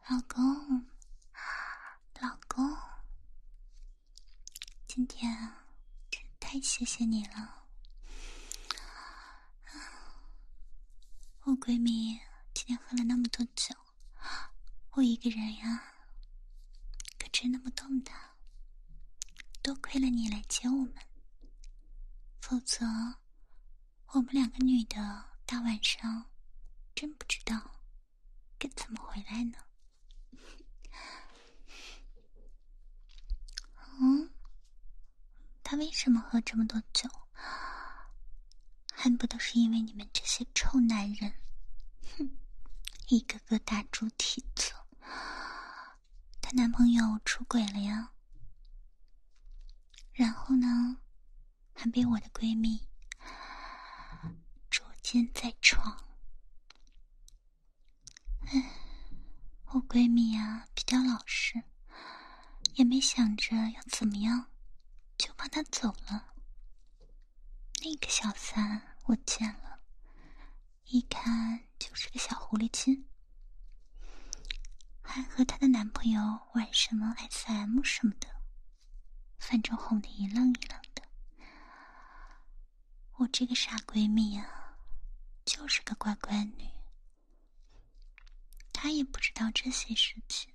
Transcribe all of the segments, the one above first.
老公，老公，今天真太谢谢你了。我闺蜜今天喝了那么多酒，我一个人呀，可真的不动弹。多亏了你来接我们，否则我们两个女的大晚上真不知道该怎么回来呢。他为什么喝这么多酒？还不都是因为你们这些臭男人，哼，一个个大猪蹄子。她男朋友出轨了呀，然后呢，还被我的闺蜜捉奸在床。我闺蜜啊比较老实，也没想着要怎么样，就放他走了。那个小三我见了，一看就是个小狐狸精，还和她的男朋友玩什么 SM 什么的，反正哄得一愣一愣的。我这个傻闺蜜啊，就是个乖乖女，她也不知道这些事情。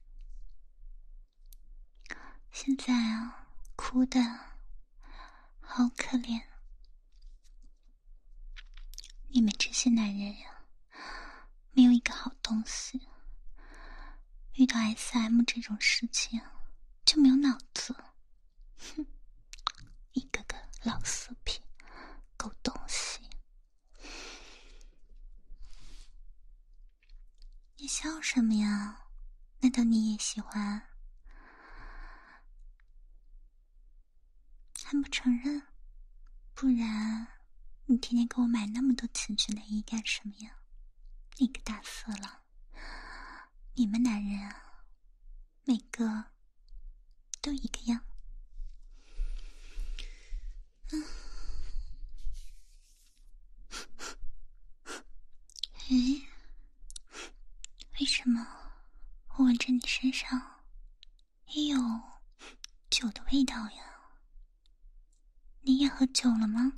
现在啊，哭的好可怜。你们这些男人呀，没有一个好东西，遇到 SM 这种事情就没有脑子。哼，一个个老色批，狗东西。你笑什么呀？难道你也喜欢？还不承认？不然你天天给我买那么多情趣内衣干什么呀？你个大色狼！你们男人啊，每个都一个样。诶，为什么我闻着你身上也有酒的味道呀？你也喝酒了吗？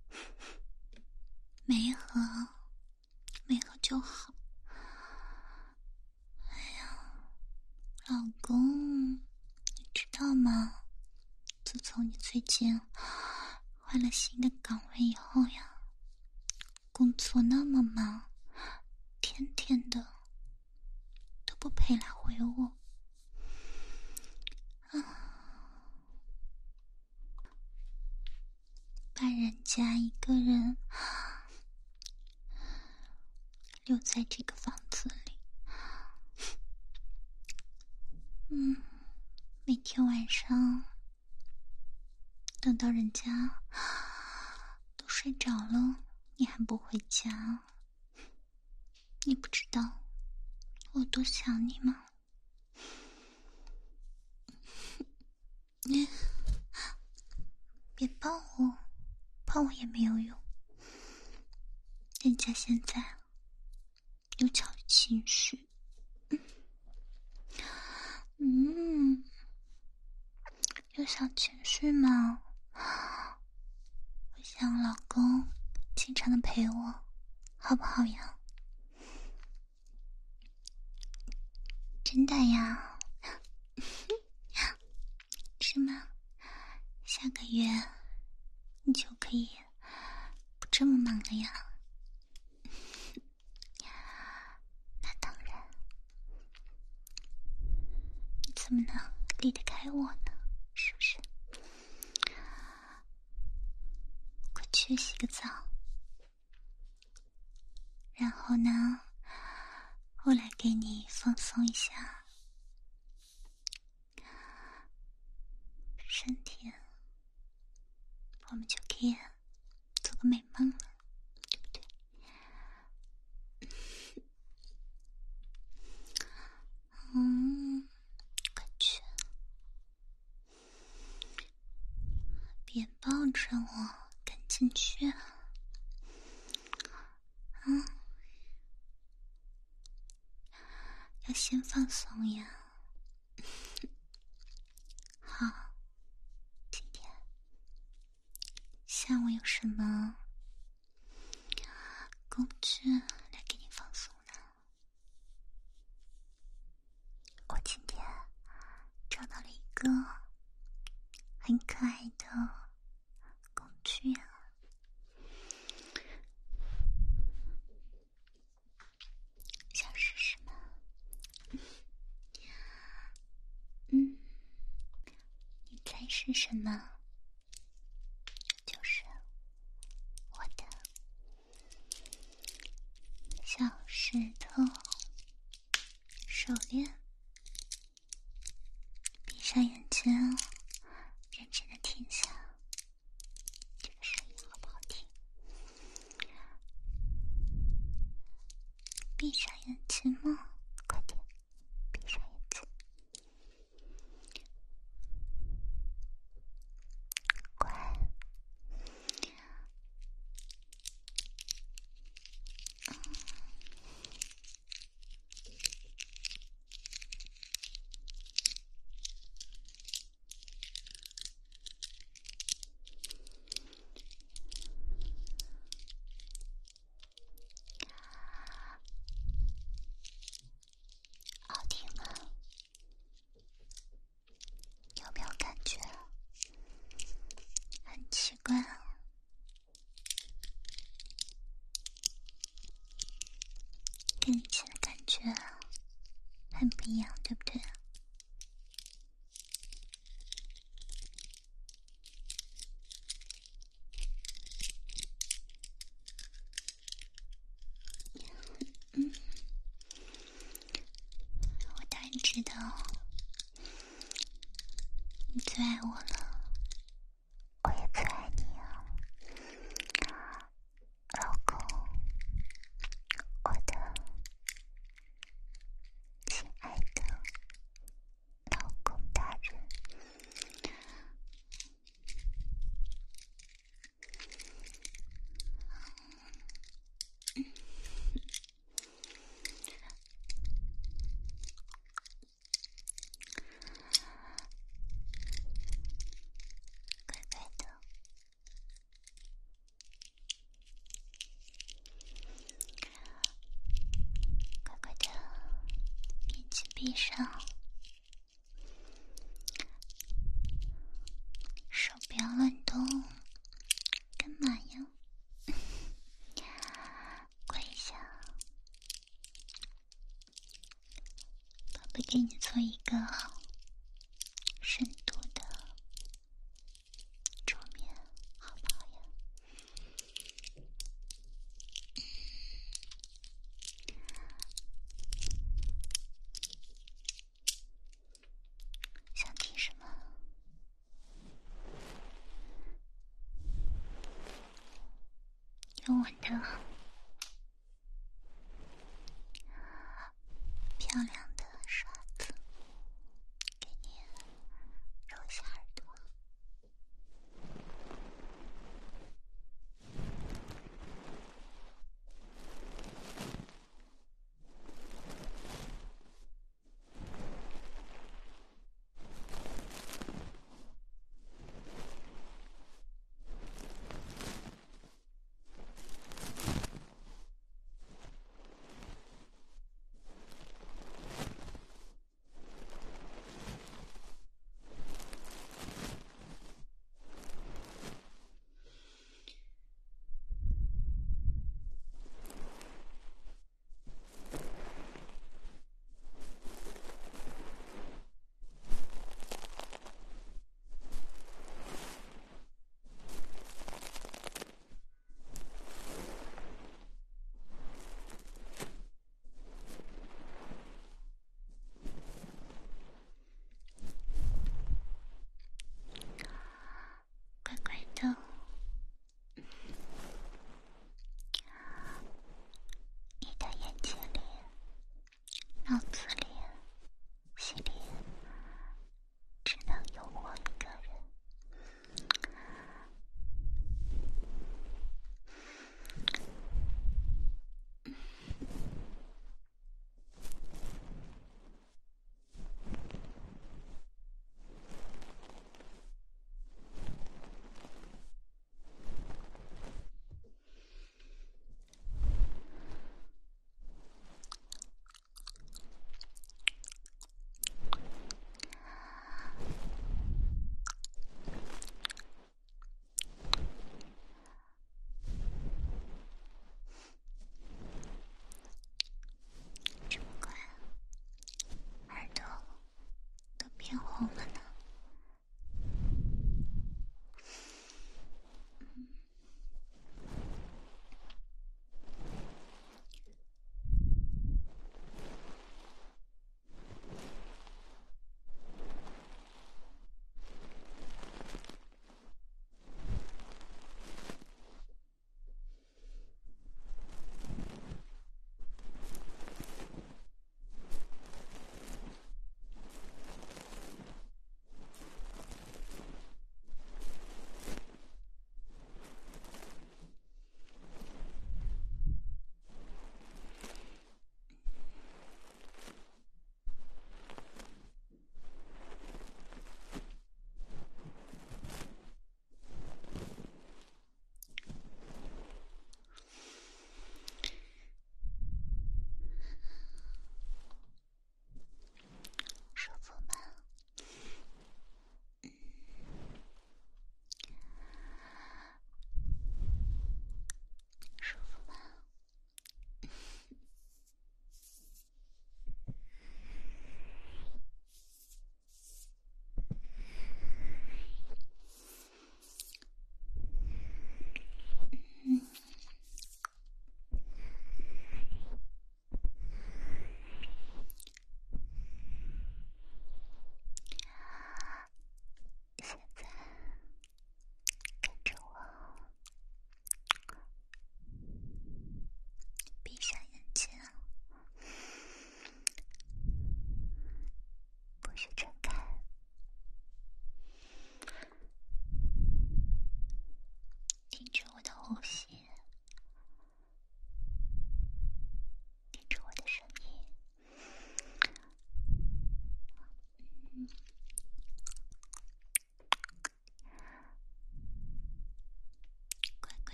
没喝，没喝就好。哎呀，老公，你知道吗？自从你最近换了新的岗位以后呀，工作那么忙，天天的都不陪来回我。把人家一个人留在这个房子里，每天晚上等到人家都睡着了，你还不回家，你不知道我多想你吗？你别抱我，抱我也没有用，人家现在有小情绪。有小情绪吗？我想老公经常的陪我，好不好呀？真的呀？是吗？下个月你就可以不这么忙了呀？那当然，你怎么能离得开我呢？是不是？快去洗个澡，然后呢，我来给你放松一下身体，我们就可以做个美梦了，对不对？快去，别抱着我，赶紧去啊！ 要先放松呀。好，今天下午有什么工具来给你放松呢？我今天找到了一个很可爱的工具啊。想试试吗？你猜是什么？就是我的小石头手链。闭上眼睛，认真的听下这个声音好不好听？闭上眼睛嘛，快点，闭上眼睛，乖。好听吗？有没有感觉很奇怪啊？跟以前的感觉很不一样，对不对？我当然知道你最爱我了，我也最爱你啊，老公，我的亲爱的老公大人。乖乖的，乖乖的，眼睛闭上，手不要乱动，干嘛呀？跪下，宝贝，给你做一个深度的助眠，好不好呀？想听什么？用我的漂亮的刷子给你揉一下耳朵。乖乖的，你的眼睛里、脑子里、心里只能有我一个人。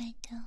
乖的。